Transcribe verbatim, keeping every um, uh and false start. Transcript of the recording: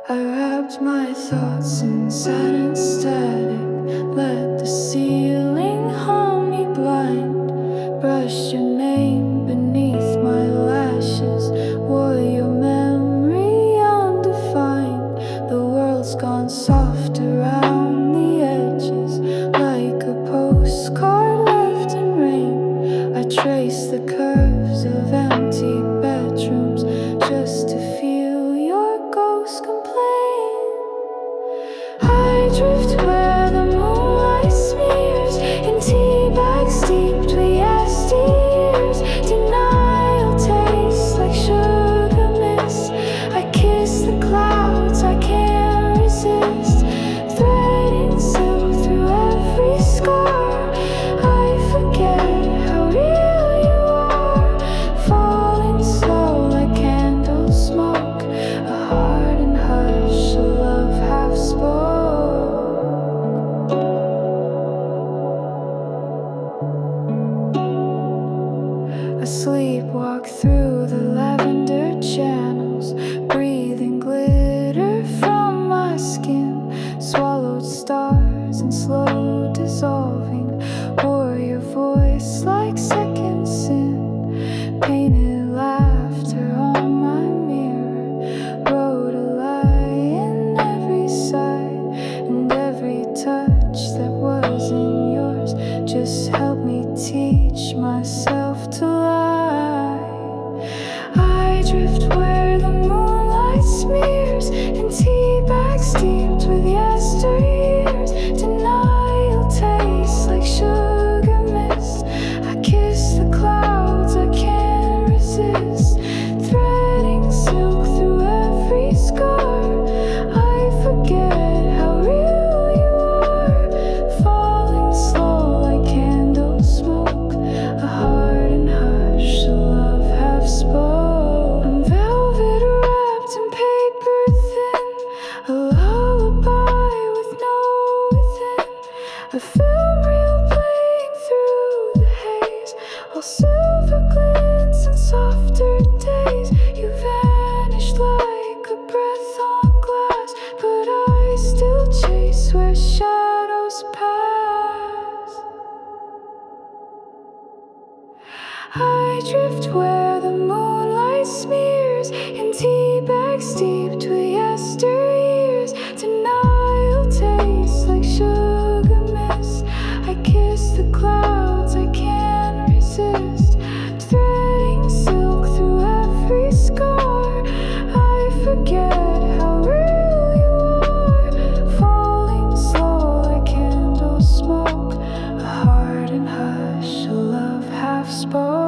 I wrapped my thoughts in satin static, let the ceiling hum me blind. Brushed your name beneath my lashes, wore your memory undefined. The world's gone soft around the edges, like a postcard left in rain. I trace the curves of empty bedrooms just to feel your ghost complain. I drift where the moonlight smears, in tea bags steeped with yesteryears. Denial tastes like sugar mist. I kiss the clouds, I can't resist. Threading silk through every scar, I forget how real you are. Falling slow like candle smoke, a heart in hush, a love half spoke. I sleepwalk through the lavender channels, breathing glitter from my skin. Swallowed stars in slow dissolving, wore your voice like second sin. Painted laughter on my mirror, wrote a lie in every sigh, and every touch that wasn't yours just helped me teach myself to lie. I drift where the moonlight smears, in tea bags steeped with yesteryears. Denial tastes like sugar mist. I kiss the clouds, I can't resist. Threading silk through every scar, I forget how real you are. Falling slow like candle smoke, a heart in hush, a love half spoke. I'm velvet wrapped in paper thin, a lullaby with no within. A film reel playing through the haze, all silver glints and softer days. You vanished like a breath on glass, but I still chase where shadows pass. I drift where the moonlight smears, in tea bags steeped with yesteryears. Denial tastes like sugar mist. I kiss the clouds, I can't resist. Threading silk through every scar, I forget how real you are. Falling slow like candle smoke, a heart in hush, a love half spoke.